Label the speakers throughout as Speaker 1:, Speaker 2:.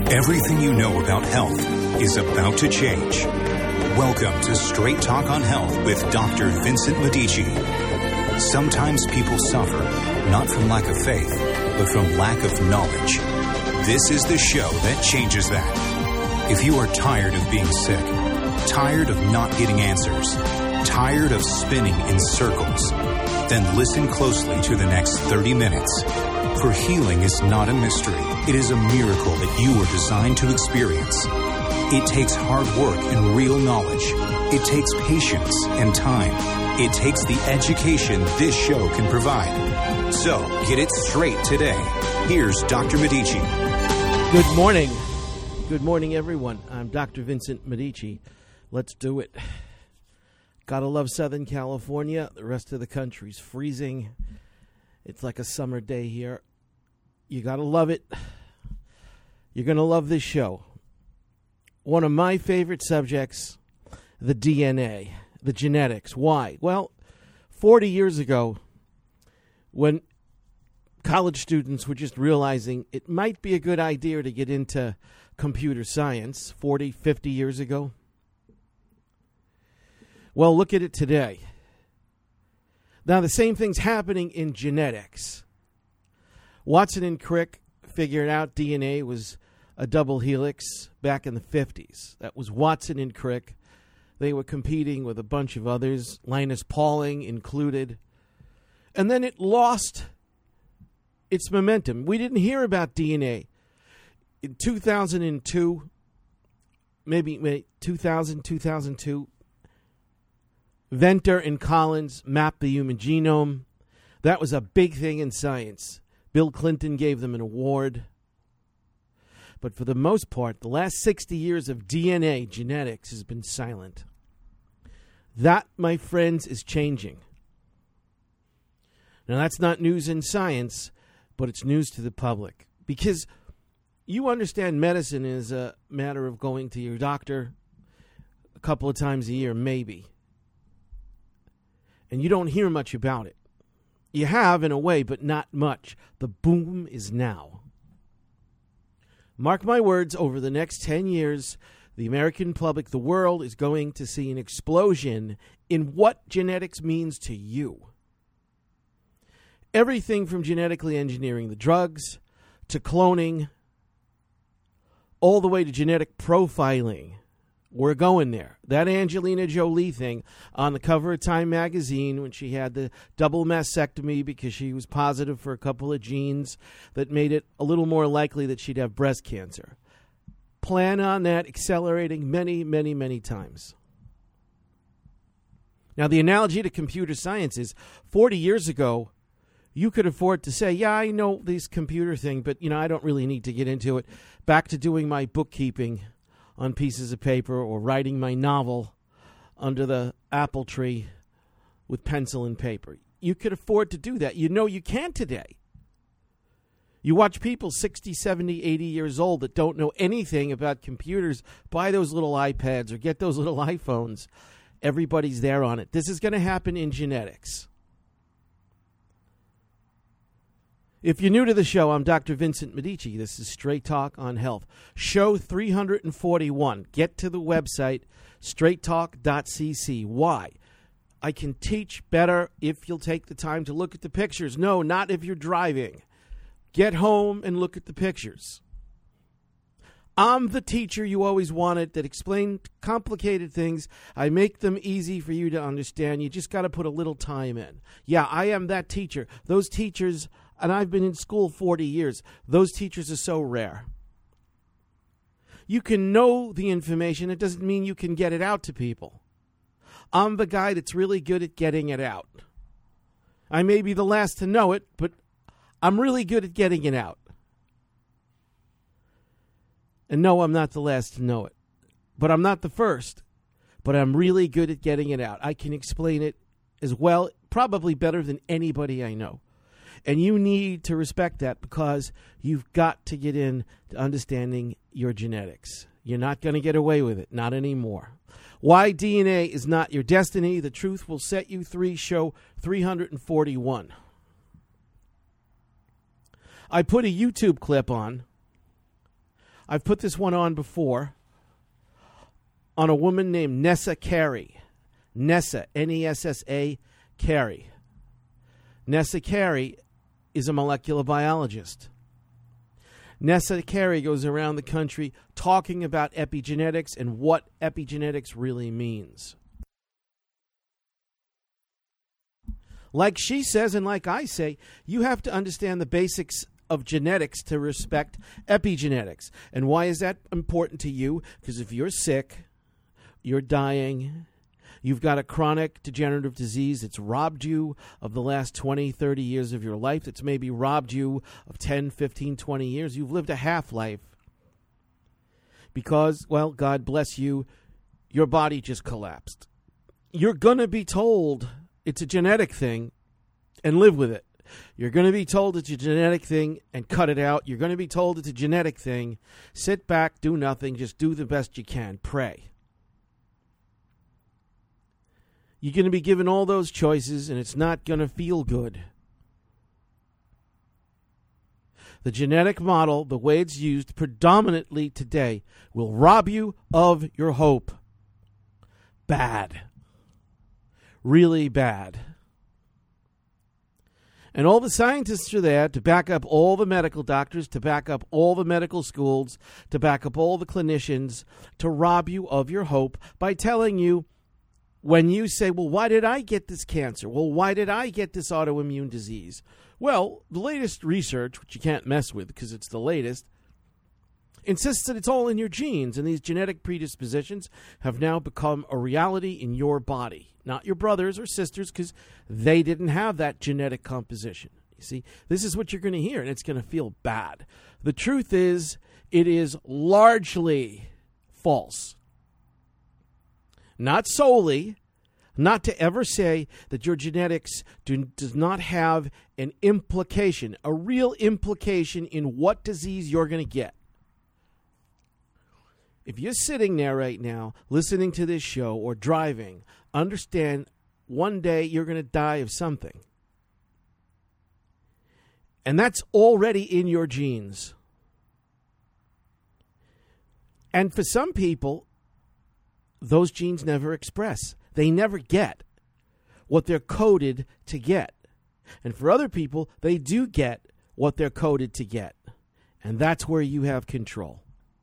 Speaker 1: Everything you know about health is about to change. Welcome to Straight Talk on Health with Dr. Vincent Medici. Sometimes people suffer, not from lack of faith, but from lack of knowledge. This is the show that changes that. If you are tired of being sick, tired of not getting answers, tired of spinning in circles, then listen closely to the next 30 minutes. For healing is not a mystery. It is a miracle that you were designed to experience. It takes hard work and real knowledge. It takes patience and time. It takes the education this show can provide. So, get it straight today. Here's Dr. Medici.
Speaker 2: Good morning. Good morning, everyone. I'm Dr. Vincent Medici. Let's do it. Gotta love Southern California. The rest of the country's freezing. It's like a summer day here. You gotta love it. You're gonna love this show. One of my favorite subjects, the DNA, the genetics. Why? Well, 40 years ago, when college students were just realizing it might be a good idea to get into computer science, 40, 50 years ago. Well, look at it today. Now, the same thing's happening in genetics. Watson and Crick figured out DNA was a double helix back in the 50s. That was Watson and Crick. They were competing with a bunch of others, Linus Pauling included. And then it lost its momentum. We didn't hear about DNA. In 2002, maybe 2002, Venter and Collins mapped the human genome. That was a big thing in science. Bill Clinton gave them an award. But for the most part, the last 60 years of DNA genetics has been silent. That, my friends, is changing. Now, that's not news in science, but it's news to the public. Because you understand medicine is a matter of going to your doctor a couple of times a year, maybe. And you don't hear much about it. You have, in a way, but not much. The boom is now. Mark my words, over the next 10 years, the American public, the world, is going to see an explosion in what genetics means to you. Everything from genetically engineering the drugs, to cloning, all the way to genetic profiling. We're going there. That Angelina Jolie thing on the cover of Time magazine when she had the double mastectomy because she was positive for a couple of genes that made it a little more likely that she'd have breast cancer. Plan on that accelerating many, many, many times. Now, the analogy to computer science is 40 years ago, you could afford to say, yeah, I know this computer thing, but, I don't really need to get into it. Back to doing my bookkeeping on pieces of paper or writing my novel under the apple tree with pencil and paper. You could afford to do that. You can't today. You watch people 60, 70, 80 years old that don't know anything about computers buy those little iPads or get those little iPhones. Everybody's there on it. This is going to happen in genetics. If you're new to the show, I'm Dr. Vincent Medici. This is Straight Talk on Health. Show 341. Get to the website, straighttalk.cc. Why? I can teach better if you'll take the time to look at the pictures. No, not if you're driving. Get home and look at the pictures. I'm the teacher you always wanted that explained complicated things. I make them easy for you to understand. You just got to put a little time in. Yeah, I am that teacher. Those teachers... And I've been in school 40 years. Those teachers are so rare. You can know the information. It doesn't mean you can get it out to people. I'm the guy that's really good at getting it out. I may be the last to know it, but I'm really good at getting it out. And no, I'm not the last to know it. But I'm not the first. But I'm really good at getting it out. I can explain it as well, probably better than anybody I know. And you need to respect that because you've got to get in to understanding your genetics. You're not going to get away with it. Not anymore. Why DNA is not your destiny. The truth will set you free. Show 341. I put a YouTube clip on I've put this one on before, on a woman named Nessa Carey. Nessa, N-E-S-S-A, Carey. Nessa Carey is a molecular biologist. Nessa Carey goes around the country talking about epigenetics and what epigenetics really means. Like she says and like I say, you have to understand the basics of genetics to respect epigenetics. And why is that important to you? Because if you're sick, you're dying, you've got a chronic degenerative disease that's robbed you of the last 20, 30 years of your life, that's maybe robbed you of 10, 15, 20 years. You've lived a half-life because, well, God bless you, your body just collapsed. You're going to be told it's a genetic thing and live with it. You're going to be told it's a genetic thing and cut it out. You're going to be told it's a genetic thing. Sit back, do nothing, just do the best you can, pray. You're going to be given all those choices, and it's not going to feel good. The genetic model, the way it's used predominantly today, will rob you of your hope. Bad. Really bad. And all the scientists are there to back up all the medical doctors, to back up all the medical schools, to back up all the clinicians, to rob you of your hope by telling you, when you say, well, why did I get this cancer? Well, why did I get this autoimmune disease? Well, the latest research, which you can't mess with because it's the latest, insists that it's all in your genes, and these genetic predispositions have now become a reality in your body. Not your brothers or sisters, because they didn't have that genetic composition. You see, this is what you're going to hear, and it's going to feel bad. The truth is, it is largely false. Not solely, not to ever say that your genetics does not have an implication, a real implication in what disease you're going to get. If you're sitting there right now listening to this show or driving, understand one day you're going to die of something. And that's already in your genes. And for some people, those genes never express. They never get what they're coded to get. And for other people, they do get what they're coded to get. And that's where you have control.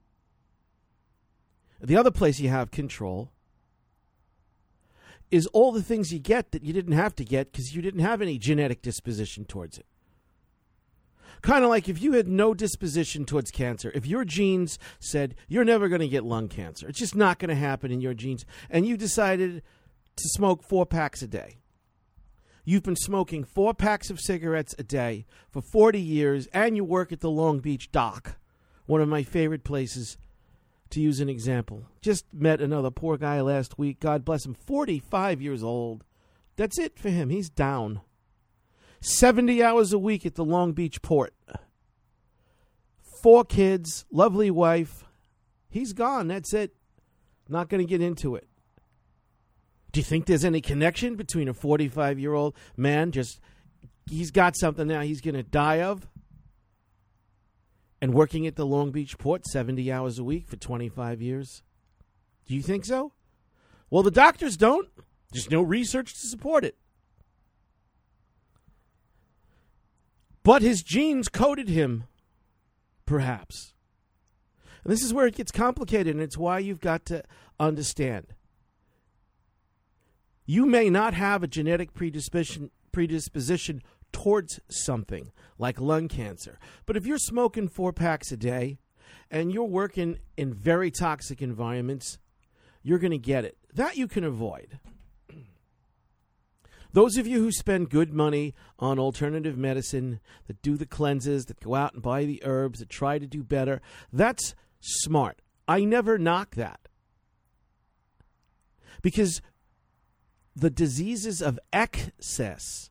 Speaker 2: The other place you have control is all the things you get that you didn't have to get because you didn't have any genetic disposition towards it. Kind of like if you had no disposition towards cancer, if your genes said you're never going to get lung cancer, it's just not going to happen in your genes, and you decided to smoke 4 packs a day. You've been smoking 4 packs of cigarettes a day for 40 years, and you work at the Long Beach Dock, one of my favorite places to use an example. Just met another poor guy last week, God bless him, 45 years old. That's it for him. He's down. 70 hours a week at the Long Beach port. 4 kids, lovely wife. He's gone. That's it. Not going to get into it. Do you think there's any connection between a 45-year-old man, he's got something now he's going to die of, and working at the Long Beach port 70 hours a week for 25 years? Do you think so? Well, the doctors don't. There's no research to support it. But his genes coded him, perhaps. And this is where it gets complicated, and it's why you've got to understand. You may not have a genetic predisposition towards something like lung cancer. But if you're smoking 4 packs a day and you're working in very toxic environments, you're going to get it. That you can avoid. Those of you who spend good money on alternative medicine, that do the cleanses, that go out and buy the herbs, that try to do better, that's smart. I never knock that. Because the diseases of excess,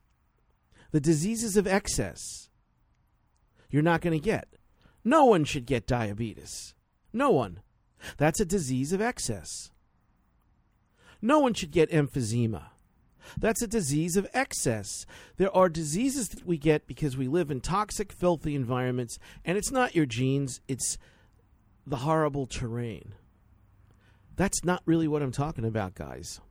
Speaker 2: you're not going to get. No one should get diabetes. No one. That's a disease of excess. No one should get emphysema. That's a disease of excess. There are diseases that we get because we live in toxic, filthy environments, and it's not your genes, it's the horrible terrain. That's not really what I'm talking about, guys.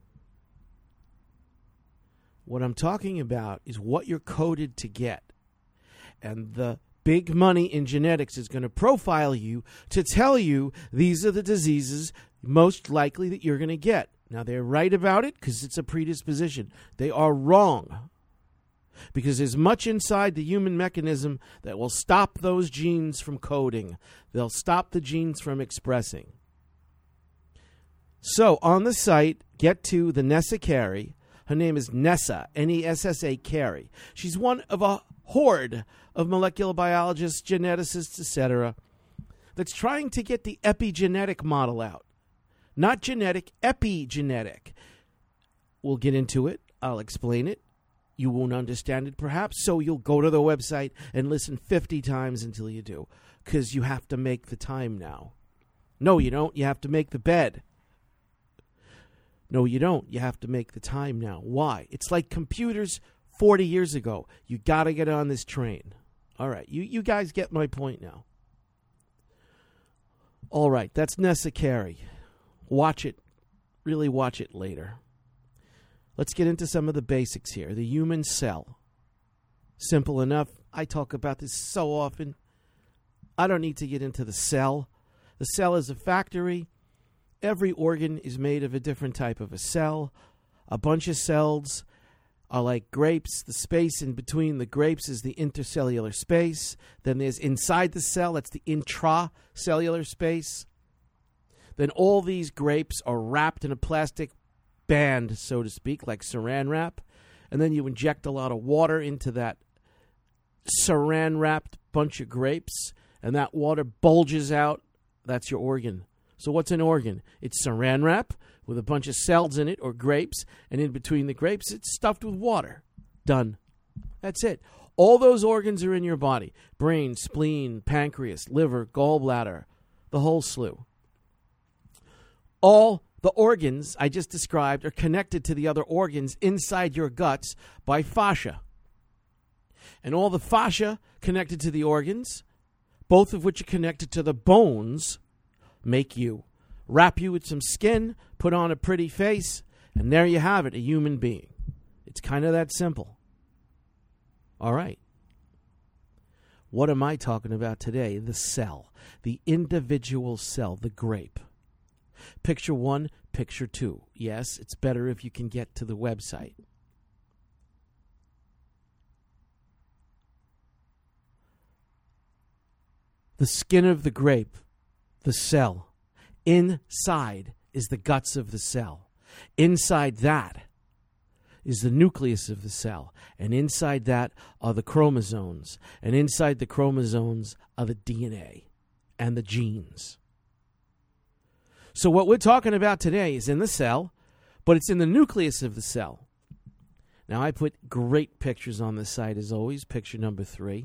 Speaker 2: What I'm talking about is what you're coded to get. And the big money in genetics is going to profile you to tell you these are the diseases most likely that you're going to get. Now, they're right about it because it's a predisposition. They are wrong because there's much inside the human mechanism that will stop those genes from coding. They'll stop the genes from expressing. So, on the site, get to the Nessa Carey. Her name is Nessa, Nessa Carey. She's one of a horde of molecular biologists, geneticists, etc., that's trying to get the epigenetic model out. Not genetic, epigenetic. We'll get into it. I'll explain it. You won't understand it, perhaps, so you'll go to the website and listen 50 times until you do, because you have to make the time now. No, you don't. You have to make the bed. No, you don't. You have to make the time now. Why? It's like computers 40 years ago. You got to get on this train. All right, you guys get my point now. All right, that's Nessa Carey. Watch it. Really watch it later. Let's get into some of the basics here. The human cell. Simple enough. I talk about this so often. I don't need to get into the cell. The cell is a factory. Every organ is made of a different type of a cell. A bunch of cells are like grapes. The space in between the grapes is the intercellular space. Then there's inside the cell, that's the intracellular space. Then all these grapes are wrapped in a plastic band, so to speak, like saran wrap. And then you inject a lot of water into that saran-wrapped bunch of grapes, and that water bulges out. That's your organ. So what's an organ? It's saran wrap with a bunch of cells in it, or grapes, and in between the grapes, it's stuffed with water. Done. That's it. All those organs are in your body. Brain, spleen, pancreas, liver, gallbladder, the whole slew. All the organs I just described are connected to the other organs inside your guts by fascia. And all the fascia connected to the organs, both of which are connected to the bones, make you. Wrap you with some skin, put on a pretty face, and there you have it, a human being. It's kind of that simple. All right. What am I talking about today? The cell, the individual cell, the grape. Picture 1, picture 2. Yes, it's better if you can get to the website. The skin of the grape, the cell. Inside is the guts of the cell. Inside that is the nucleus of the cell. And inside that are the chromosomes. And inside the chromosomes are the DNA and the genes. So what we're talking about today is in the cell, but it's in the nucleus of the cell. Now, I put great pictures on the site as always. Picture number 3.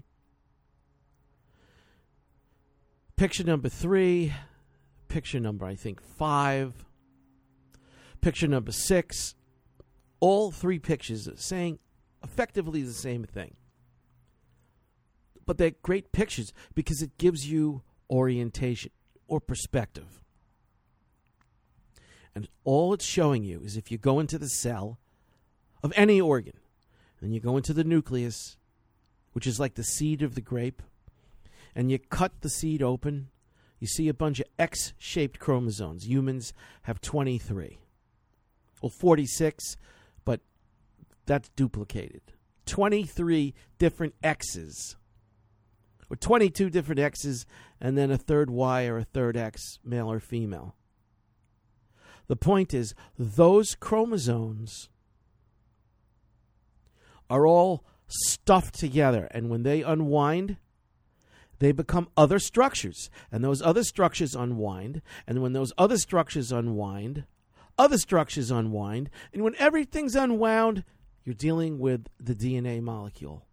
Speaker 2: Picture number 3. Picture number, I think, 5. Picture number 6. All 3 pictures are saying effectively the same thing. But they're great pictures because it gives you orientation or perspective. And all it's showing you is if you go into the cell of any organ, and you go into the nucleus, which is like the seed of the grape, and you cut the seed open, you see a bunch of X-shaped chromosomes. Humans have 23. Well, 46, but that's duplicated. 23 different X's. Or 22 different X's, and then a third Y or a third X, male or female. The point is, those chromosomes are all stuffed together, and when they unwind, they become other structures, and those other structures unwind, and when those other structures unwind, other structures unwind, and when everything's unwound, you're dealing with the DNA molecule.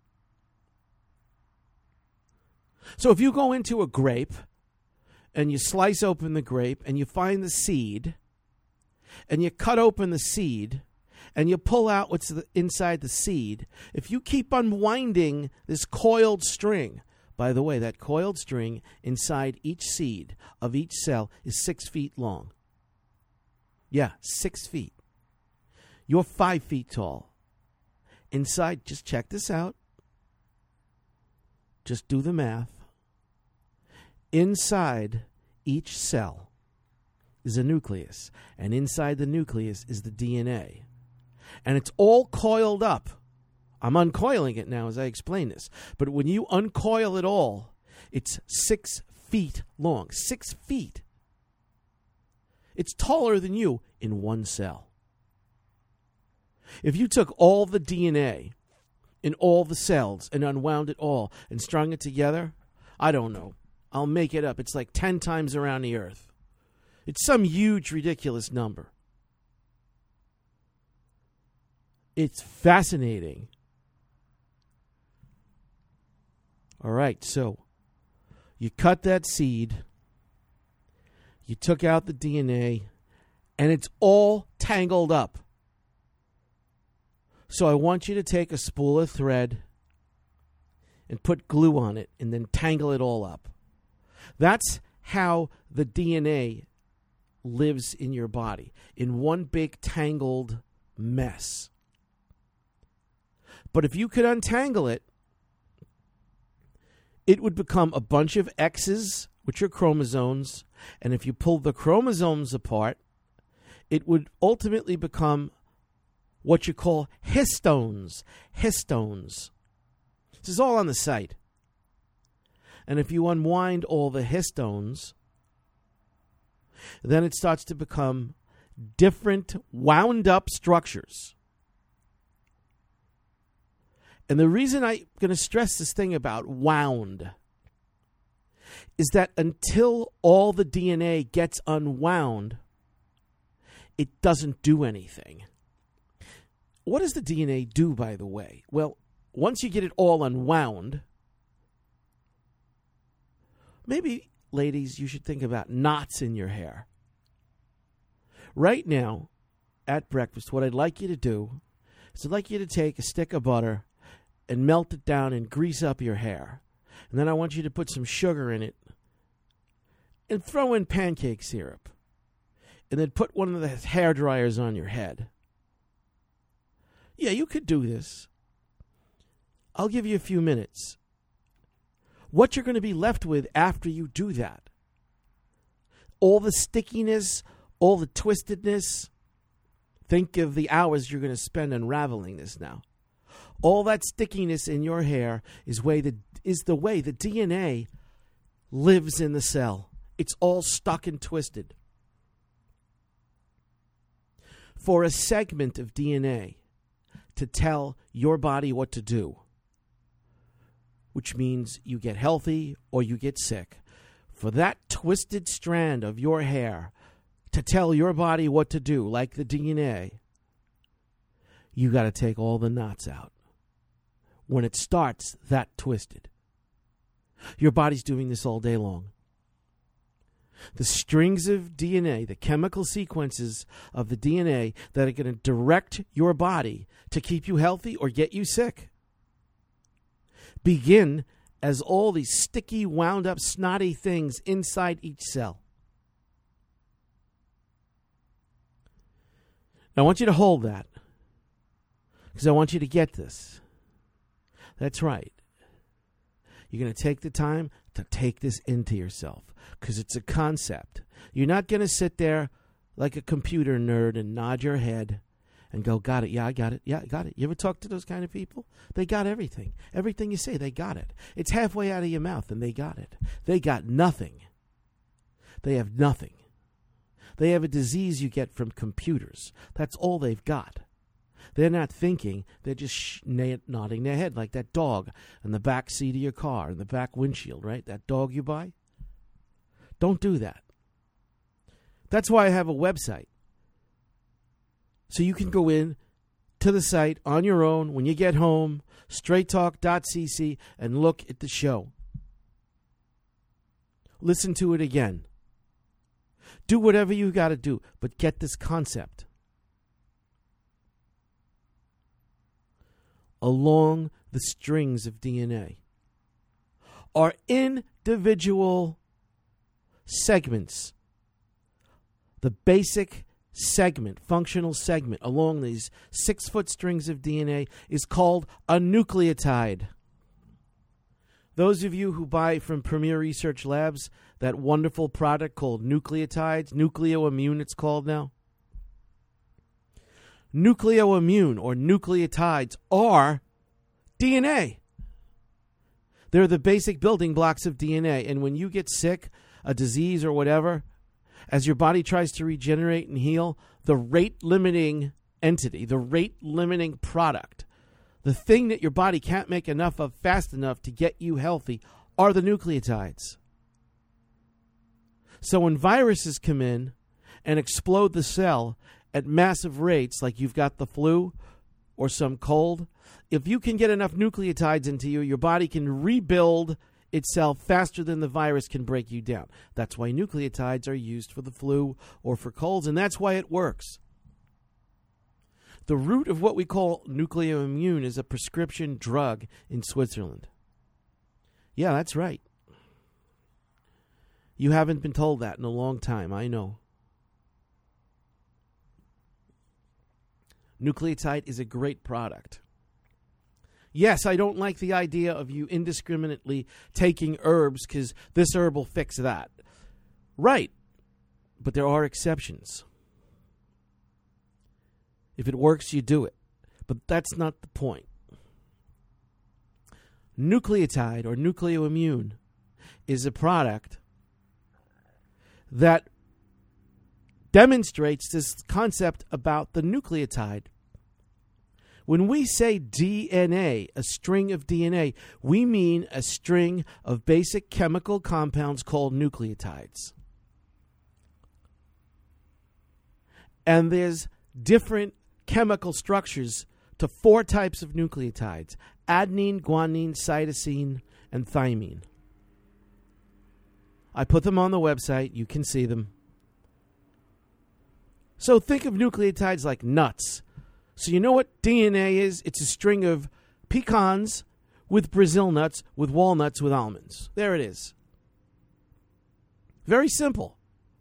Speaker 2: So if you go into a grape, and you slice open the grape, and you find the seed, and you cut open the seed, and you pull out what's inside the seed, if you keep unwinding this coiled string, by the way, that coiled string inside each seed of each cell is 6 feet long. Yeah, 6 feet. You're 5 feet tall. Inside, just check this out. Just do the math. Inside each cell is a nucleus, and inside the nucleus is the DNA. And it's all coiled up. I'm uncoiling it now as I explain this. But when you uncoil it all, it's 6 feet long. 6 feet. It's taller than you in one cell. If you took all the DNA in all the cells and unwound it all and strung it together, I don't know. I'll make it up. It's like 10 times around the earth. It's some huge, ridiculous number. It's fascinating. All right, so you cut that seed, you took out the DNA, and it's all tangled up. So I want you to take a spool of thread and put glue on it and then tangle it all up. That's how the DNA lives in your body, in one big tangled mess. But if you could untangle it, it would become a bunch of X's, which are chromosomes, and if you pull the chromosomes apart, it would ultimately become what you call histones. Histones. This is all on the site. And if you unwind all the histones, then it starts to become different wound up structures. And the reason I'm going to stress this thing about wound is that until all the DNA gets unwound, it doesn't do anything. What does the DNA do, by the way? Well, once you get it all unwound, maybe, ladies, you should think about knots in your hair. Right now, at breakfast, what I'd like you to do is I'd like you to take a stick of butter and melt it down and grease up your hair. And then I want you to put some sugar in it and throw in pancake syrup. And then put one of the hair dryers on your head. Yeah, you could do this. I'll give you a few minutes. What you're going to be left with after you do that, all the stickiness, all the twistedness, think of the hours you're going to spend unraveling this now. All that stickiness in your hair is the way the DNA lives in the cell. It's all stuck and twisted. For a segment of DNA to tell your body what to do, which means you get healthy or you get sick, for that twisted strand of your hair to tell your body what to do, like the DNA, you got to take all the knots out. When it starts that twisted, your body's doing this all day long. The strings of DNA, the chemical sequences of the DNA that are going to direct your body to keep you healthy or get you sick, begin as all these sticky, wound up, snotty things inside each cell. Now, I want you to hold that because I want you to get this. That's right. You're going to take the time to take this into yourself because it's a concept. You're not going to sit there like a computer nerd and nod your head and go, got it, yeah, I got it, yeah, I got it. You ever talk to those kind of people? They got everything. Everything you say, they got it. It's halfway out of your mouth and they got it. They got nothing. They have nothing. They have a disease you get from computers. That's all they've got. They're not thinking. They're just nodding their head like that dog in the back seat of your car, in the back windshield, right? That dog you buy. Don't do that. That's why I have a website. So you can go in to the site on your own when you get home, straighttalk.cc, and look at the show. Listen to it again. Do whatever you got to do, but get this concept. Along the strings of DNA are individual segments. The basic segment, functional segment along these 6-foot strings of DNA is called a nucleotide. Those of you who buy from Premier Research Labs that wonderful product called nucleotides, Nucleoimmune it's called now. Nucleoimmune or nucleotides are DNA. They're the basic building blocks of DNA. And when you get sick, a disease or whatever, as your body tries to regenerate and heal, the rate-limiting entity, the rate-limiting product, the thing that your body can't make enough of fast enough to get you healthy are the nucleotides. So when viruses come in and explode the cell at massive rates, like you've got the flu or some cold, if you can get enough nucleotides into you, your body can rebuild itself faster than the virus can break you down. That's why nucleotides are used for the flu or for colds, and that's why it works. The root of what we call Nucleoimmune is a prescription drug in Switzerland. Yeah, that's right. You haven't been told that in a long time, I know. Nucleotide is a great product. Yes, I don't like the idea of you indiscriminately taking herbs because this herb will fix that. Right, but there are exceptions. If it works, you do it. But that's not the point. Nucleotide or nucleoimmune is a product that demonstrates this concept about the nucleotide. When we say DNA, a string of DNA, we mean a string of basic chemical compounds called nucleotides. And there's different chemical structures to 4 types of nucleotides: adenine, guanine, cytosine, and thymine. I put them on the website. You can see them. So think of nucleotides like nuts. So you know what DNA is? It's a string of pecans with Brazil nuts, with walnuts, with almonds. There it is. Very simple.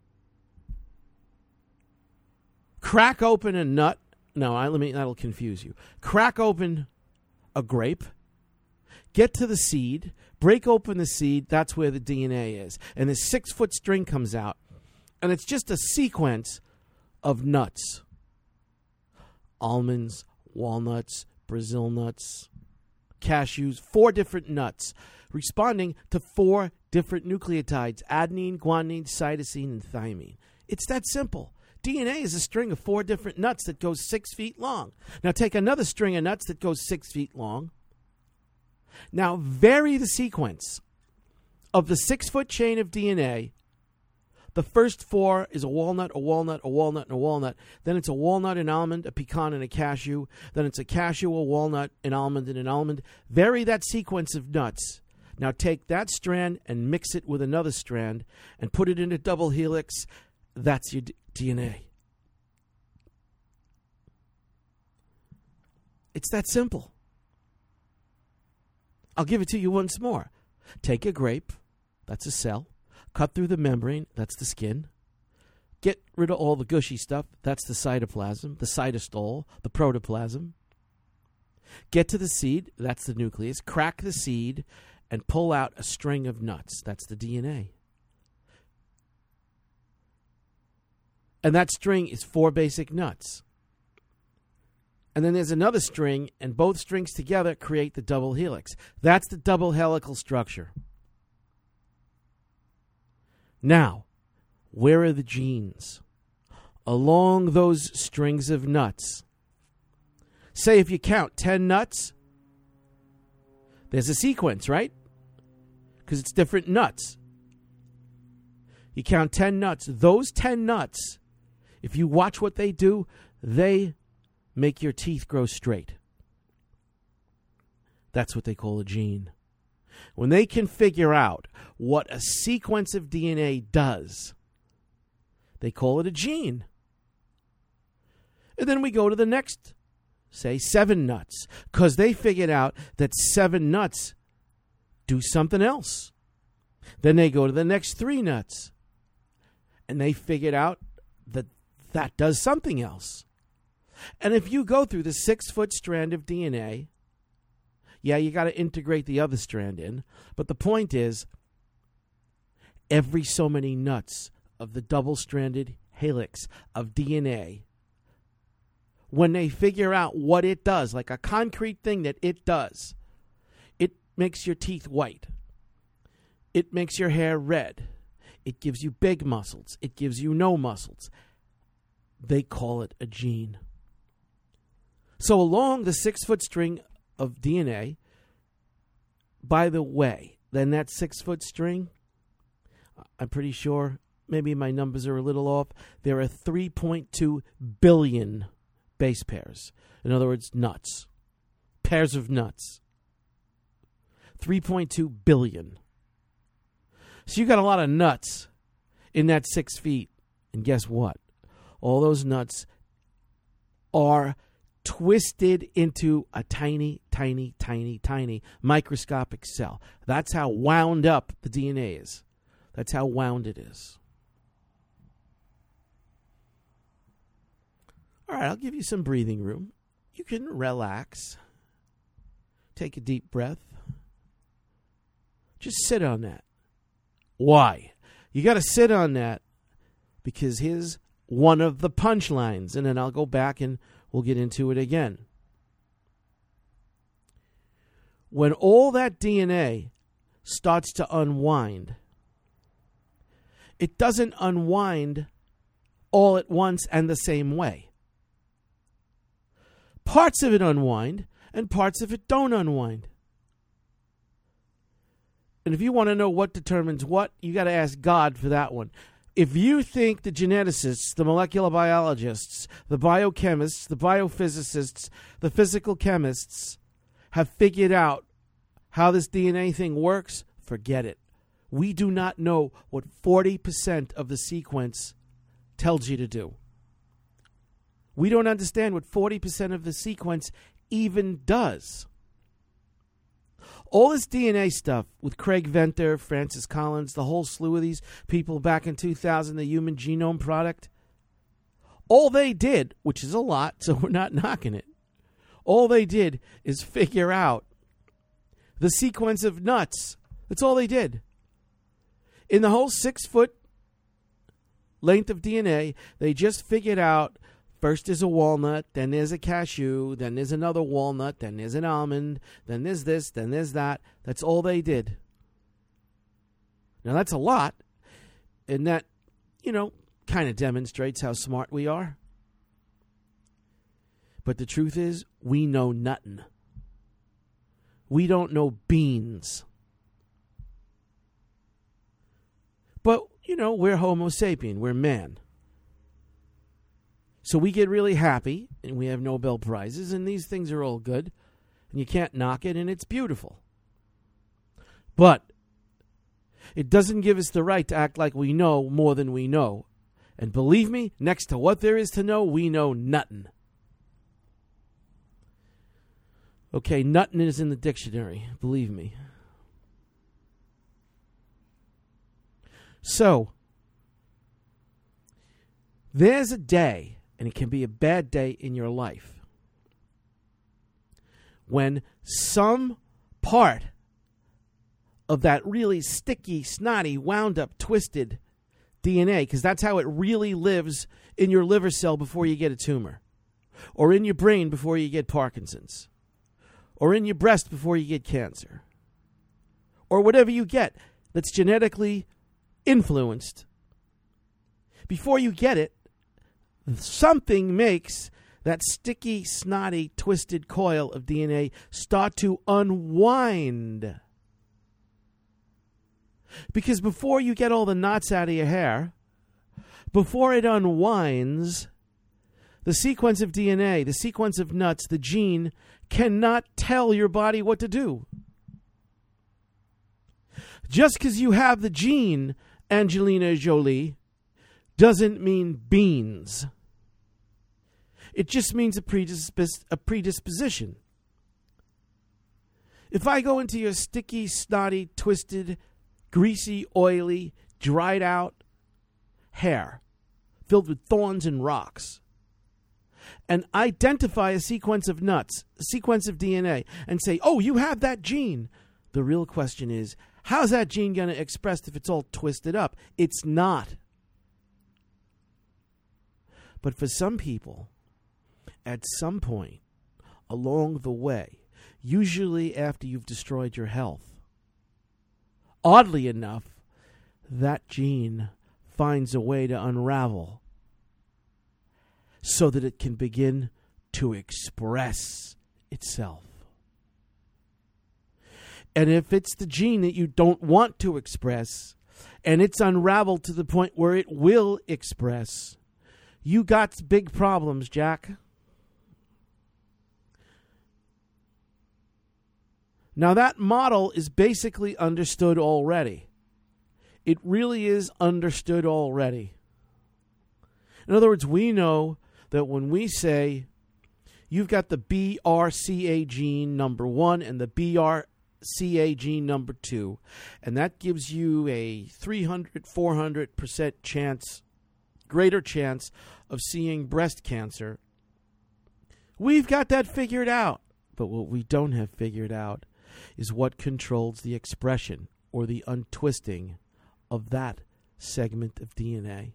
Speaker 2: Crack open a nut. No, that'll confuse you. Crack open a grape. Get to the seed. Break open the seed. That's where the DNA is. And this 6-foot string comes out. And it's just a sequence of nuts. Almonds, walnuts, Brazil nuts, cashews, 4 different nuts, responding to 4 different nucleotides: adenine, guanine, cytosine, and thymine. It's that simple. DNA is a string of 4 different nuts that goes 6 feet long. Now take another string of nuts that goes 6 feet long. Now vary the sequence of the 6-foot chain of DNA. The first 4 is a walnut, a walnut, a walnut, and a walnut. Then it's a walnut, an almond, a pecan, and a cashew. Then it's a cashew, a walnut, an almond, and an almond. Vary that sequence of nuts. Now take that strand and mix it with another strand and put it in a double helix. That's your DNA. It's that simple. I'll give it to you once more. Take a grape. That's a cell. Cut through the membrane, that's the skin. Get rid of all the gushy stuff, that's the cytoplasm, the cytostol, the protoplasm. Get to the seed, that's the nucleus. Crack the seed and pull out a string of nuts, that's the DNA. And that string is 4 basic nuts. And then there's another string, and both strings together create the double helix. That's the double helical structure. Now, where are the genes? Along those strings of nuts. Say if you count 10 nuts, there's a sequence, right? Because it's different nuts. You count 10 nuts. Those 10 nuts, if you watch what they do, they make your teeth grow straight. That's what they call a gene. When they can figure out what a sequence of DNA does, they call it a gene. And then we go to the next, say, 7 nuts, because they figured out that 7 nuts do something else. Then they go to the next 3 nuts, and they figured out that that does something else. And if you go through the 6-foot strand of DNA, yeah, you got to integrate the other strand in. But the point is, every so many nuts of the double-stranded helix of DNA, when they figure out what it does, like a concrete thing that it does, it makes your teeth white. It makes your hair red. It gives you big muscles. It gives you no muscles. They call it a gene. So along the 6-foot string of DNA, by the way, then that 6-foot string, I'm pretty sure, maybe my numbers are a little off, there are 3.2 billion base pairs. In other words, nuts. Pairs of nuts. 3.2 billion. So you got a lot of nuts in that 6 feet. And guess what? All those nuts are twisted into a tiny, tiny, tiny, tiny microscopic cell. That's how wound up the DNA is. That's how wound it is. All right, I'll give you some breathing room. You can relax. Take a deep breath. Just sit on that. Why? You got to sit on that because here's one of the punchlines, and then I'll go back and we'll get into it again. When all that DNA starts to unwind, it doesn't unwind all at once and the same way. Parts of it unwind and parts of it don't unwind. And if you want to know what determines what, you got to ask God for that one. If you think the geneticists, the molecular biologists, the biochemists, the biophysicists, the physical chemists have figured out how this DNA thing works, forget it. We do not know what 40% of the sequence tells you to do. We don't understand what 40% of the sequence even does. All this DNA stuff with Craig Venter, Francis Collins, the whole slew of these people back in 2000, the Human Genome Project, all they did, which is a lot, so we're not knocking it, all they did is figure out the sequence of nuts. That's all they did. In the whole 6-foot length of DNA, they just figured out first there's a walnut, then there's a cashew, then there's another walnut, then there's an almond, then there's this, then there's that. That's all they did. Now, that's a lot, and that, kind of demonstrates how smart we are. But the truth is, we know nothing. We don't know beans. But, we're Homo sapien. We're man. So we get really happy, and we have Nobel Prizes, and these things are all good, and you can't knock it, and it's beautiful. But it doesn't give us the right to act like we know more than we know. And believe me, next to what there is to know, we know nothing. Okay, nothing is in the dictionary, believe me. So, there's a day, and it can be a bad day in your life, when some part of that really sticky, snotty, wound-up, twisted DNA, because that's how it really lives in your liver cell before you get a tumor, or in your brain before you get Parkinson's, or in your breast before you get cancer, or whatever you get that's genetically influenced. Before you get it, something makes that sticky, snotty, twisted coil of DNA start to unwind. Because before you get all the knots out of your hair, before it unwinds, the sequence of DNA, the sequence of nuts, the gene, cannot tell your body what to do. Just because you have the gene, Angelina Jolie, doesn't mean beans. It just means a predisposition. If I go into your sticky, snotty, twisted, greasy, oily, dried out hair filled with thorns and rocks, and identify a sequence of nuts, a sequence of DNA, and say, oh, you have that gene, the real question is, how's that gene going to express if it's all twisted up? It's not. But for some people, at some point along the way, usually after you've destroyed your health, oddly enough, that gene finds a way to unravel so that it can begin to express itself. And if it's the gene that you don't want to express, and it's unraveled to the point where it will express, you got big problems, Jack. Now that model is basically understood already. It really is understood already. In other words, we know that when we say you've got the BRCA gene number 1 and the BRCA gene number 2, and that gives you a 300-400% chance, greater chance of seeing breast cancer, we've got that figured out. But what we don't have figured out is what controls the expression or the untwisting of that segment of DNA.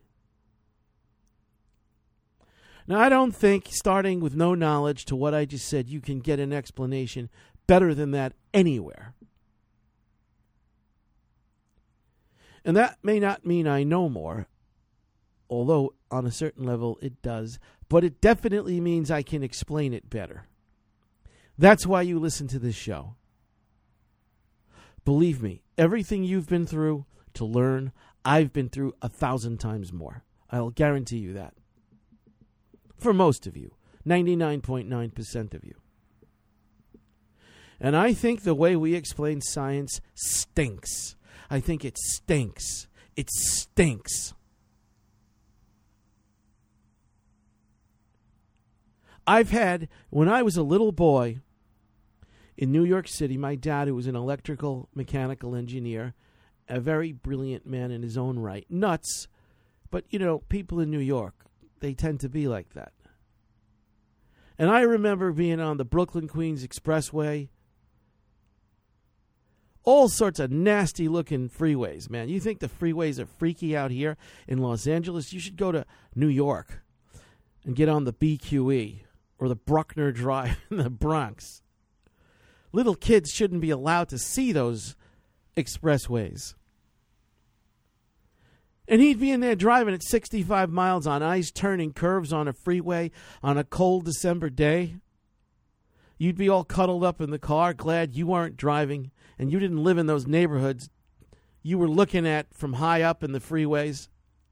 Speaker 2: Now, I don't think, starting with no knowledge to what I just said, you can get an explanation better than that anywhere. And that may not mean I know more, although on a certain level it does, but it definitely means I can explain it better. That's why you listen to this show. Believe me, everything you've been through to learn, I've been through 1,000 times more. I'll guarantee you that. For most of you, 99.9% of you. And I think the way we explain science stinks. I think it stinks. It stinks. I've had, when I was a little boy in New York City, my dad, who was an electrical mechanical engineer, a very brilliant man in his own right, nuts, but, you know, people in New York, they tend to be like that. And I remember being on the Brooklyn-Queens Expressway, all sorts of nasty-looking freeways, man. You think the freeways are freaky out here in Los Angeles? You should go to New York and get on the BQE or the Bruckner Drive in the Bronx. Little kids shouldn't be allowed to see those expressways. And he'd be in there driving at 65 miles on ice, turning curves on a freeway on a cold December day. You'd be all cuddled up in the car, glad you weren't driving and you didn't live in those neighborhoods you were looking at from high up in the freeways.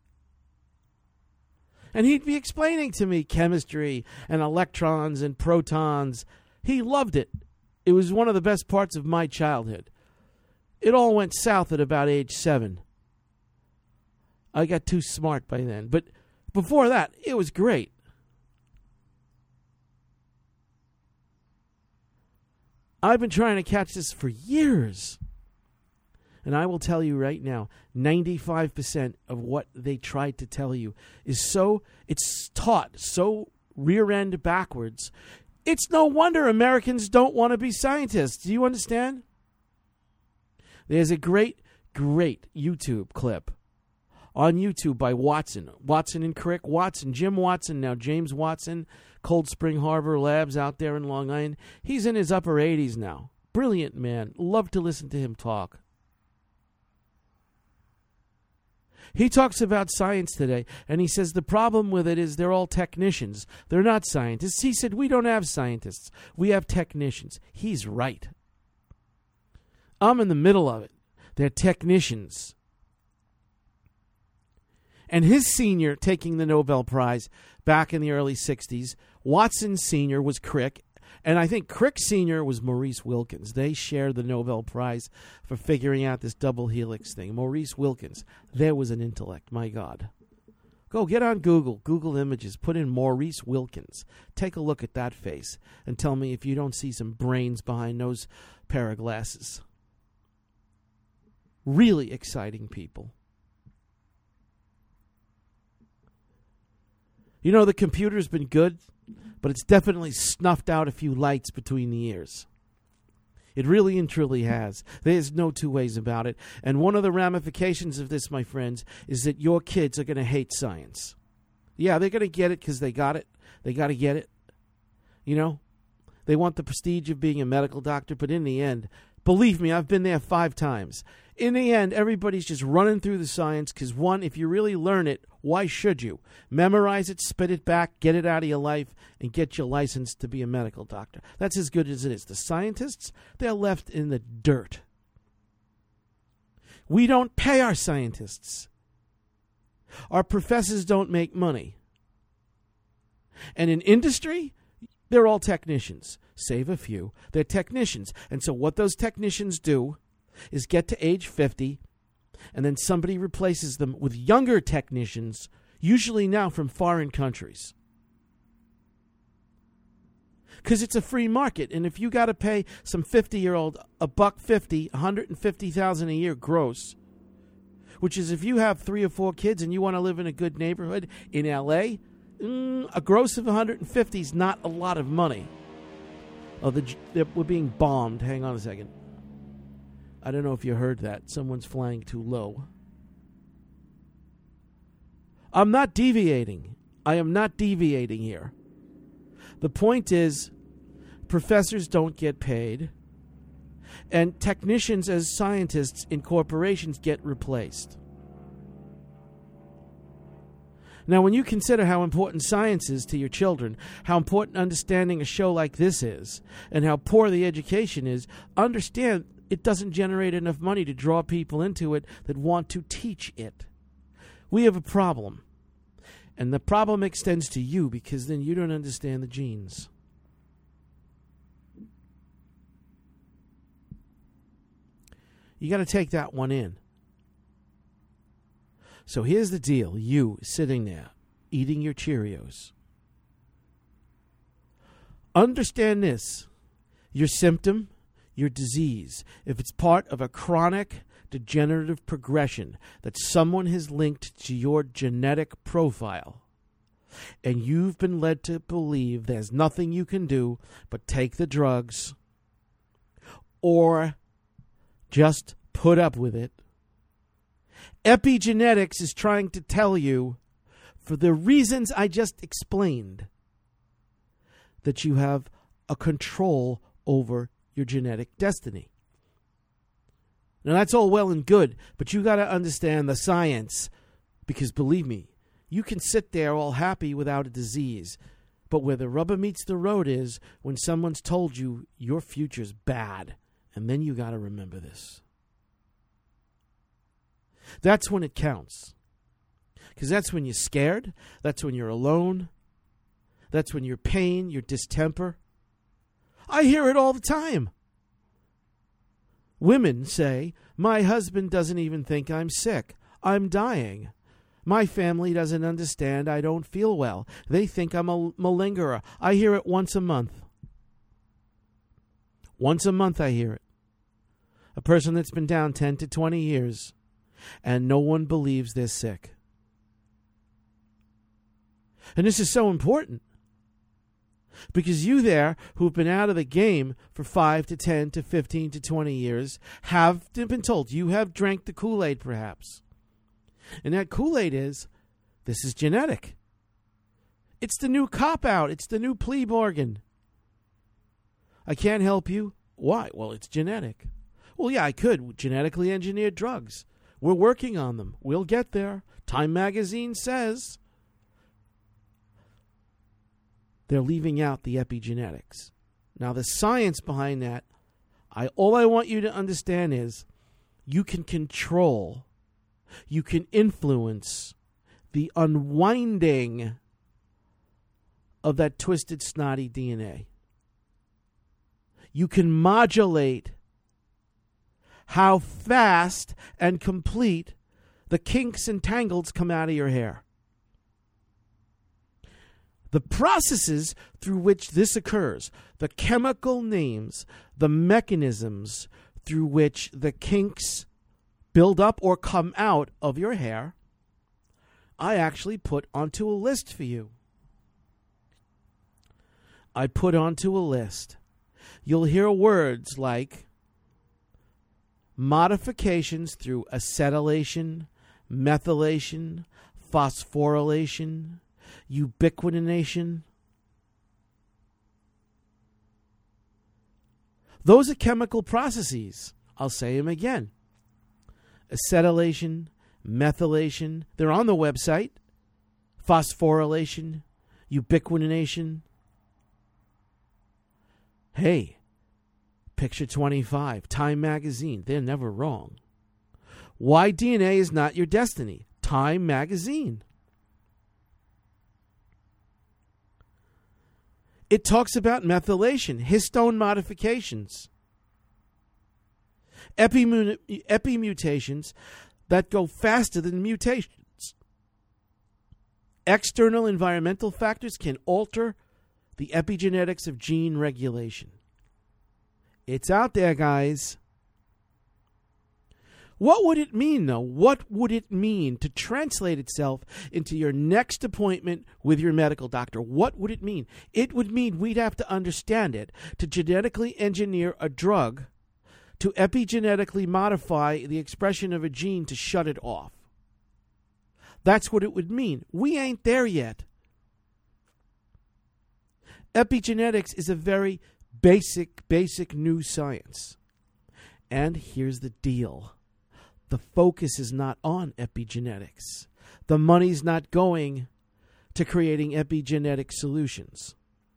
Speaker 2: And he'd be explaining to me chemistry and electrons and protons. He loved it. It was one of the best parts of my childhood. It all went south at about age 7. I got too smart by then. But before that, it was great. I've been trying to catch this for years. And I will tell you right now, 95% of what they tried to tell you is it's taught so rear end backwards. It's no wonder Americans don't want to be scientists. Do you understand? There's a great YouTube clip on YouTube by Watson and Crick. Jim Watson, now James Watson, Cold Spring Harbor Labs out there in Long Island. He's in his upper 80s now. Brilliant man. Love to listen to him talk. He talks about science today, and he says the problem with it is they're all technicians. They're not scientists. He said, we don't have scientists. We have technicians. He's right. I'm in the middle of it. They're technicians. And his senior taking the Nobel Prize back in the early 60s, Watson's senior was Crick, and I think Crick's senior was Maurice Wilkins. They shared the Nobel Prize for figuring out this double helix thing. Maurice Wilkins. There was an intellect, my God. Go get on Google Images, put in Maurice Wilkins. Take a look at that face and tell me if you don't see some brains behind those pair of glasses. Really exciting people. You know, the computer's been good, but it's definitely snuffed out a few lights between the ears. It really and truly has. There's no two ways about it. And one of the ramifications of this, my friends, is that your kids are going to hate science. Yeah, they're going to get it because they got it. They got to get it. You know, they want the prestige of being a medical doctor, but in the end, believe me, I've been there 5 times. In the end, everybody's just running through the science because, one, if you really learn it, why should you? Memorize it, spit it back, get it out of your life, and get your license to be a medical doctor. That's as good as it is. The scientists, they're left in the dirt. We don't pay our scientists. Our professors don't make money. And in industry, they're all technicians. Save a few. They're technicians. And so what those technicians do is get to age 50, and then somebody replaces them with younger technicians, usually now from foreign countries. Because it's a free market, and if you got to pay some 50-year-old $150,000, $150,000 a year gross, which is if you have 3 or 4 kids and you want to live in a good neighborhood in L.A., a gross of $150 is not a lot of money. Oh, we're being bombed. Hang on a second. I don't know if you heard that. Someone's flying too low. I'm not deviating. I am not deviating here. The point is, professors don't get paid, and technicians as scientists in corporations get replaced. Now, when you consider how important science is to your children, how important understanding a show like this is, and how poor the education is, understand it doesn't generate enough money to draw people into it that want to teach it. We have a problem. And the problem extends to you because then you don't understand the genes. You got to take that one in. So here's the deal. You sitting there eating your Cheerios. Understand this. Your symptom, your disease, if it's part of a chronic degenerative progression that someone has linked to your genetic profile, and you've been led to believe there's nothing you can do but take the drugs or just put up with it, epigenetics is trying to tell you, for the reasons I just explained, that you have a control over your genetic destiny. Now, that's all well and good, but you got to understand the science, because believe me, you can sit there all happy without a disease, but where the rubber meets the road is when someone's told you your future's bad, and then you got to remember this. That's when it counts, because that's when you're scared, that's when you're alone, that's when you're pain, your distemper. I hear it all the time. Women say, my husband doesn't even think I'm sick. I'm dying. My family doesn't understand I don't feel well. They think I'm a malingerer. I hear it once a month. Once a month I hear it. A person that's been down 10 to 20 years, and no one believes they're sick. And this is so important. Because you there, who've been out of the game for 5 to 10 to 15 to 20 years, have been told, you have drank the Kool-Aid perhaps. And that Kool-Aid is, this is genetic. It's the new cop-out. It's the new plea bargain. I can't help you. Why? Well, it's genetic. Well, yeah, I could. Genetically engineered drugs. We're working on them. We'll get there. Time magazine says. They're leaving out the epigenetics. Now, the science behind that, all I want you to understand is you can control, you can influence the unwinding of that twisted, snotty DNA. You can modulate how fast and complete the kinks and tangles come out of your hair. The processes through which this occurs, the chemical names, the mechanisms through which the kinks build up or come out of your hair, I actually put onto a list for you. I put onto a list. You'll hear words like modifications through acetylation, methylation, phosphorylation, ubiquitination. Those are chemical processes. I'll say them again. Acetylation, methylation, they're on the website. Phosphorylation, ubiquitination. Hey, Picture 25, Time Magazine, they're never wrong. Why DNA is not your destiny, Time Magazine. It talks about methylation, histone modifications, epimutations that go faster than mutations. External environmental factors can alter the epigenetics of gene regulation. It's out there, guys. What would it mean, though? What would it mean to translate itself into your next appointment with your medical doctor? What would it mean? It would mean we'd have to understand it, to genetically engineer a drug, to epigenetically modify the expression of a gene to shut it off. That's what it would mean. We ain't there yet. Epigenetics is a very basic new science. And here's the deal. The focus is not on epigenetics. The money's not going to creating epigenetic solutions.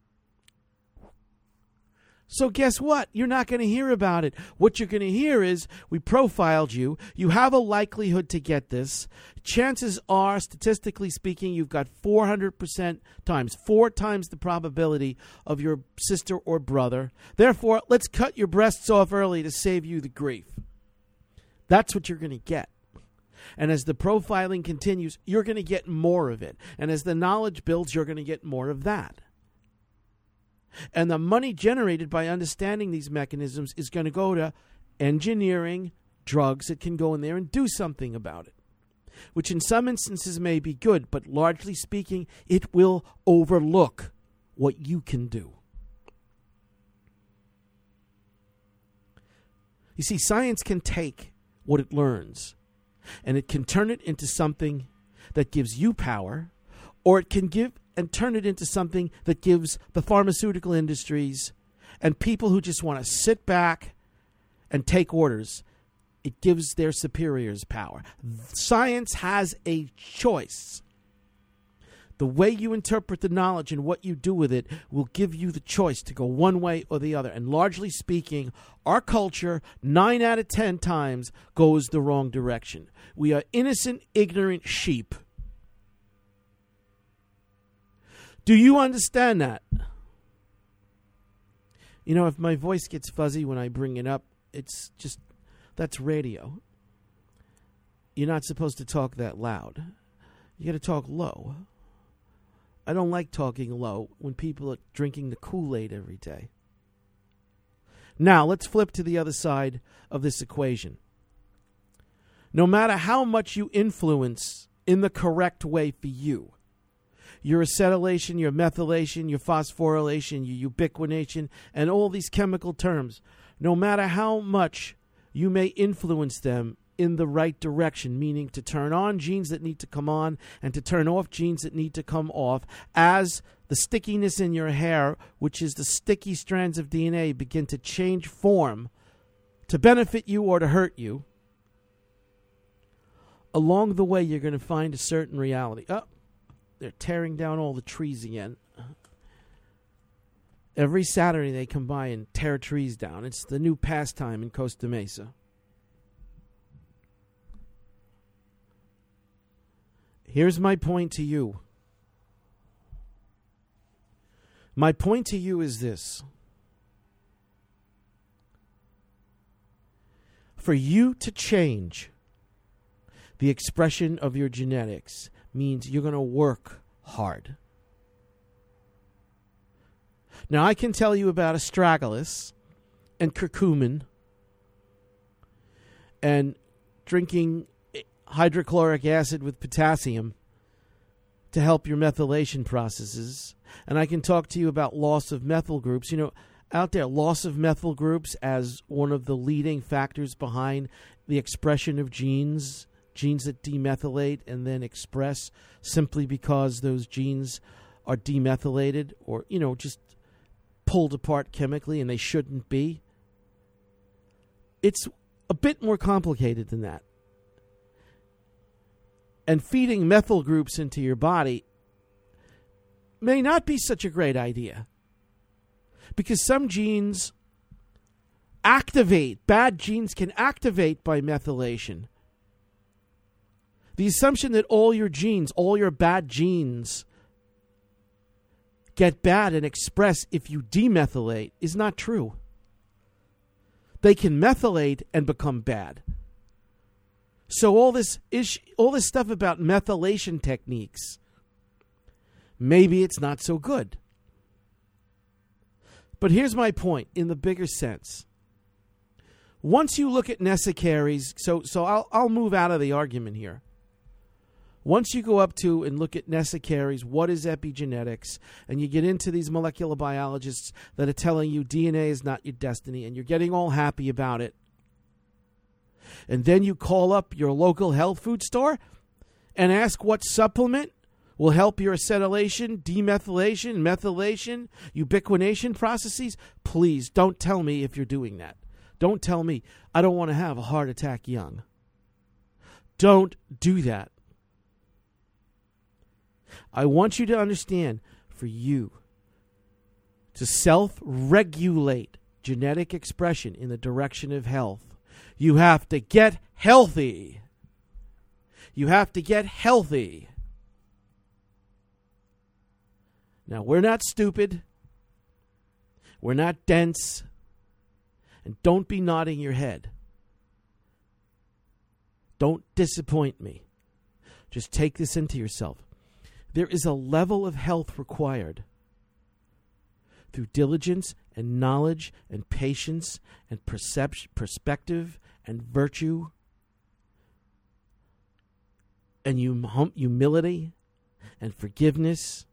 Speaker 2: So guess what? You're not going to hear about it. What you're going to hear is, we profiled you. You have a likelihood to get this. Chances are, statistically speaking, you've got 400% times, 4 times the probability of your sister or brother. Therefore, let's cut your breasts off early to save you the grief. That's what you're going to get. And as the profiling continues, you're going to get more of it. And as the knowledge builds, you're going to get more of that. And the money generated by understanding these mechanisms is going to go to engineering drugs that can go in there and do something about it, which in some instances may be good, but largely speaking, it will overlook what you can do. You see, science can take what it learns, and it can turn it into something that gives you power, or it can give and turn it into something that gives the pharmaceutical industries and people who just want to sit back and take orders, it gives their superiors power. Science has a choice. The way you interpret the knowledge and what you do with it will give you the choice to go one way or the other. And largely speaking, our culture, 9 out of 10 times, goes the wrong direction. We are innocent, ignorant sheep. Do you understand that? You know, if my voice gets fuzzy when I bring it up, it's just, that's radio. You're not supposed to talk that loud. You got to talk low. I don't like talking low when people are drinking the Kool-Aid every day. Now, let's flip to the other side of this equation. No matter how much you influence in the correct way for you, your acetylation, your methylation, your phosphorylation, your ubiquitination, and all these chemical terms, no matter how much you may influence them in the right direction, meaning to turn on genes that need to come on and to turn off genes that need to come off, as the stickiness in your hair, which is the sticky strands of DNA, begin to change form to benefit you or to hurt you, along the way you're going to find a certain reality. Oh, they're tearing down all the trees again. Every Saturday they come by and tear trees down. It's the new pastime in Costa Mesa. Here's my point to you. My point to you is this. For you to change the expression of your genetics means you're going to work hard. Now, I can tell you about astragalus and curcumin and drinking hydrochloric acid with potassium to help your methylation processes. And I can talk to you about loss of methyl groups. You know, out there, loss of methyl groups as one of the leading factors behind the expression of genes that demethylate and then express simply because those genes are demethylated or, you know, just pulled apart chemically and they shouldn't be. It's a bit more complicated than that. And feeding methyl groups into your body may not be such a great idea, because some genes activate, bad genes can activate by methylation. The assumption that all your genes, all your bad genes, get bad and express if you demethylate is not true. They can methylate and become bad. So all this stuff about methylation techniques, maybe it's not so good. But here's my point in the bigger sense. Once you look at Nessacaries, so I'll move out of the argument here. Once you go up to and look at Nessacaries, what is epigenetics, and you get into these molecular biologists that are telling you DNA is not your destiny, and you're getting all happy about it, and then you call up your local health food store and ask what supplement will help your acetylation, demethylation, methylation, ubiquination processes, please don't tell me if you're doing that. Don't tell me I don't want to have a heart attack young. Don't do that. I want you to understand, for you to self-regulate genetic expression in the direction of health, you have to get healthy. You have to get healthy. Now, we're not stupid. We're not dense. And don't be nodding your head. Don't disappoint me. Just take this into yourself. There is a level of health required through diligence and knowledge and patience and perspective and virtue and humility and forgiveness.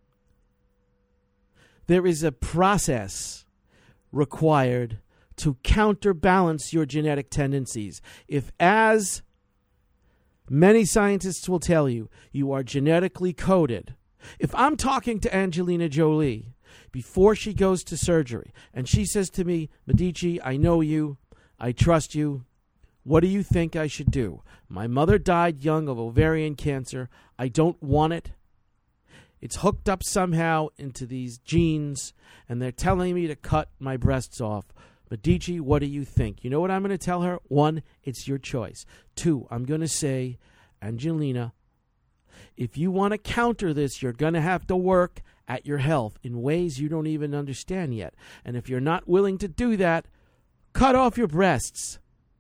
Speaker 2: There is a process required to counterbalance your genetic tendencies. If, as many scientists will tell you, you are genetically coded. If I'm talking to Angelina Jolie before she goes to surgery and she says to me, Medici, I know you, I trust you, what do you think I should do? My mother died young of ovarian cancer. I don't want it. It's hooked up somehow into these genes, and they're telling me to cut my breasts off. Medici, what do you think? You know what I'm going to tell her? 1, it's your choice. 2, I'm going to say, Angelina, if you want to counter this, you're going to have to work at your health in ways you don't even understand yet. And if you're not willing to do that, cut off your breasts,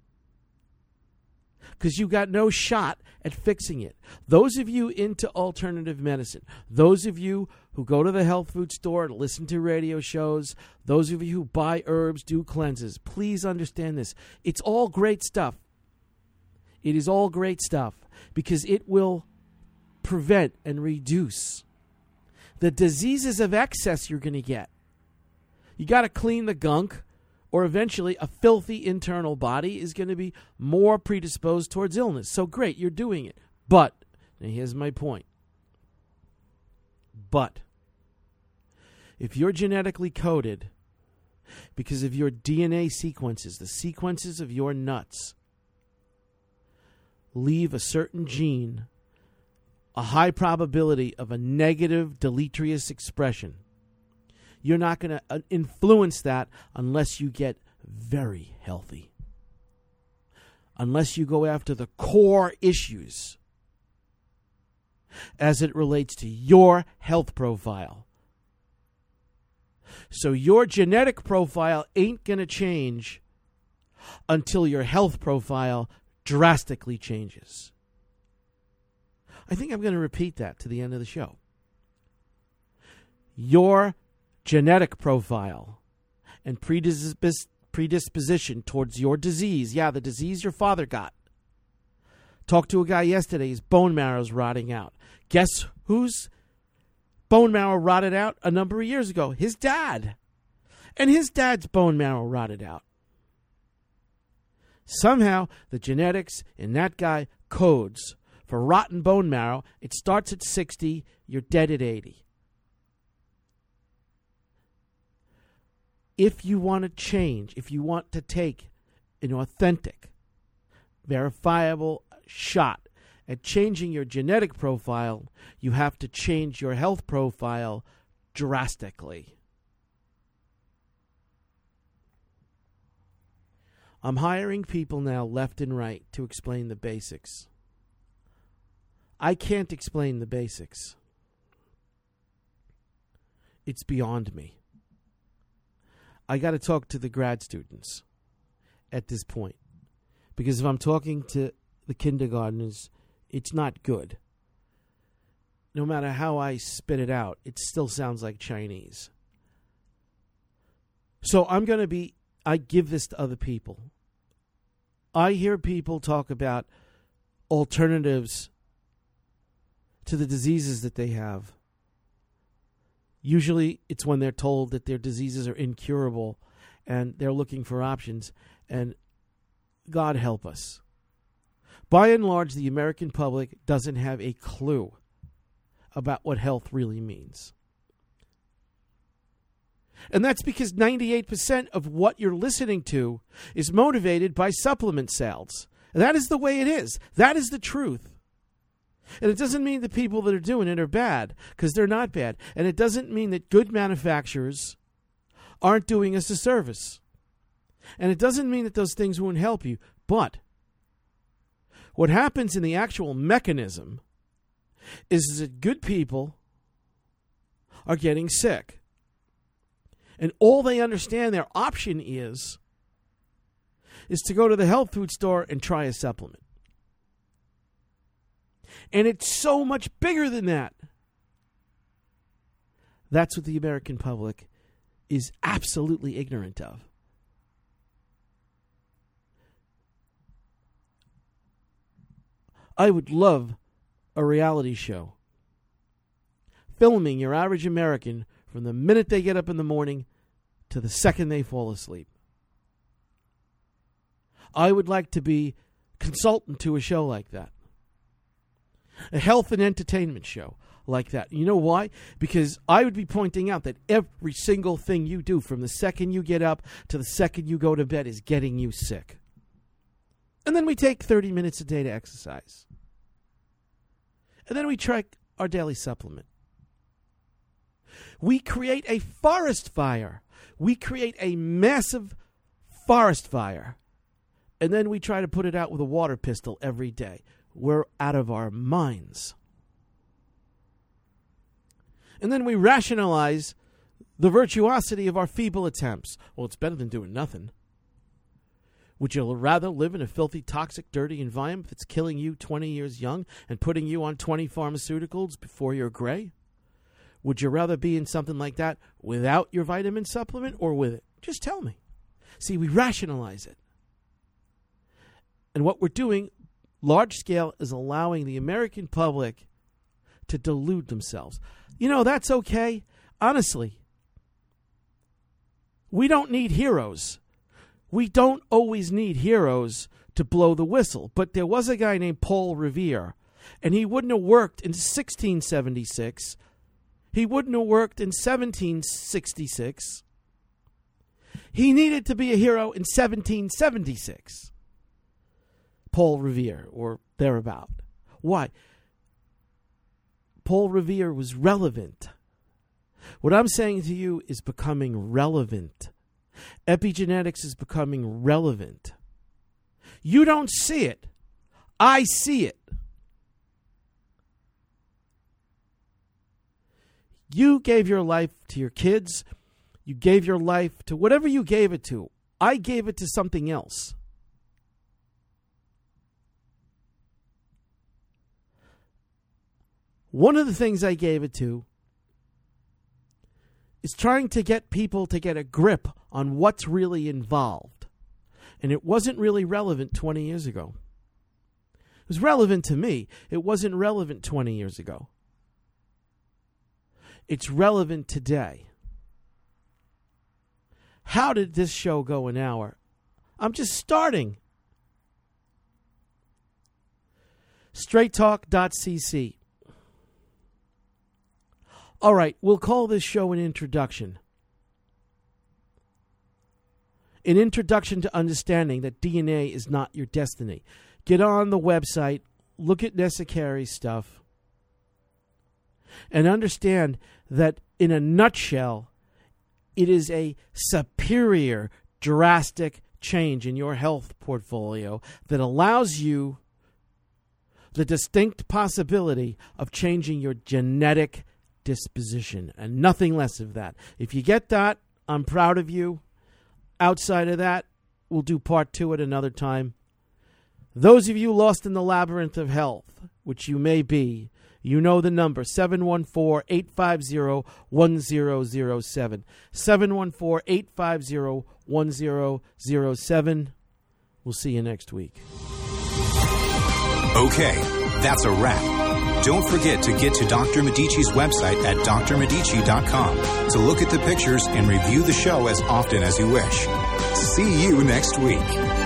Speaker 2: because you got no shot at fixing it. Those of you into alternative medicine, those of you who go to the health food store and listen to radio shows, those of you who buy herbs, do cleanses, please understand this. It's all great stuff. It is all great stuff because it will prevent and reduce the diseases of excess you're going to get. You got to clean the gunk, or eventually a filthy internal body is going to be more predisposed towards illness. So great, you're doing it. But, and here's my point. But, if you're genetically coded because of your DNA sequences, the sequences of your nuts, leave a certain gene a high probability of a negative deleterious expression, you're not going to influence that unless you get very healthy. Unless you go after the core issues as it relates to your health profile. So your genetic profile ain't going to change until your health profile drastically changes. I think I'm going to repeat that to the end of the show. Your genetic profile and predisposition towards your disease. Yeah, the disease your father got. Talked to a guy yesterday, his bone marrow's rotting out. Guess whose bone marrow rotted out a number of years ago? His dad. And his dad's bone marrow rotted out. Somehow, the genetics in that guy codes for rotten bone marrow. It starts at 60, you're dead at 80. If you want to change, if you want to take an authentic, verifiable shot at changing your genetic profile, you have to change your health profile drastically. I'm hiring people now left and right to explain the basics. I can't explain the basics. It's beyond me. I got to talk to the grad students at this point. Because if I'm talking to the kindergartners, it's not good. No matter how I spit it out, it still sounds like Chinese. So I give this to other people. I hear people talk about alternatives to the diseases that they have. Usually it's when they're told that their diseases are incurable and they're looking for options. And God help us. By and large, the American public doesn't have a clue about what health really means. And that's because 98% of what you're listening to is motivated by supplement sales. And that is the way it is. That is the truth. And it doesn't mean the people that are doing it are bad, because they're not bad. And it doesn't mean that good manufacturers aren't doing us a service. And it doesn't mean that those things won't help you. But what happens in the actual mechanism is that good people are getting sick. And all they understand their option is to go to the health food store and try a supplement. And it's so much bigger than that. That's what the American public is absolutely ignorant of. I would love a reality show filming your average American from the minute they get up in the morning to the second they fall asleep. I would like to be consultant to a show like that. A health and entertainment show like that. You know why? Because I would be pointing out that every single thing you do from the second you get up to the second you go to bed is getting you sick. And then we take 30 minutes a day to exercise. And then we track our daily supplement. We create a forest fire. We create a massive forest fire. And then we try to put it out with a water pistol every day. We're out of our minds. And then we rationalize the virtuosity of our feeble attempts. Well, it's better than doing nothing. Would you rather live in a filthy, toxic, dirty environment that's killing you 20 years young and putting you on 20 pharmaceuticals before you're gray? Would you rather be in something like that without your vitamin supplement or with it? Just tell me. See, we rationalize it. And what we're doing, large scale, is allowing the American public to delude themselves. You know, that's okay. Honestly, we don't need heroes. We don't always need heroes to blow the whistle. But there was a guy named Paul Revere, and he wouldn't have worked in 1676. He wouldn't have worked in 1766. He needed to be a hero in 1776. Paul Revere, or thereabout. Why? Paul Revere was relevant. What I'm saying to you is becoming relevant. Epigenetics is becoming relevant. You don't see it. I see it. You gave your life to your kids. You gave your life to whatever you gave it to. I gave it to something else. One of the things I gave it to is trying to get people to get a grip on what's really involved. And it wasn't really relevant 20 years ago. It was relevant to me. It wasn't relevant 20 years ago. It's relevant today. How did this show go an hour? I'm just starting. StraightTalk.cc. All right, we'll call this show an introduction. An introduction to understanding that DNA is not your destiny. Get on the website, look at Nessa Carey's stuff, and understand that in a nutshell, it is a superior, drastic change in your health portfolio that allows you the distinct possibility of changing your genetic disposition, and nothing less of that. If you get that, I'm proud of you. Outside of that, we'll do part 2 at another time. Those of you lost in the labyrinth of health, which you may be, you know the number, 714-850-1007. 714-850-1007. We'll see you next week.
Speaker 1: Okay, that's a wrap. Don't forget to get to Dr. Medici's website at drmedici.com to look at the pictures and review the show as often as you wish. See you next week.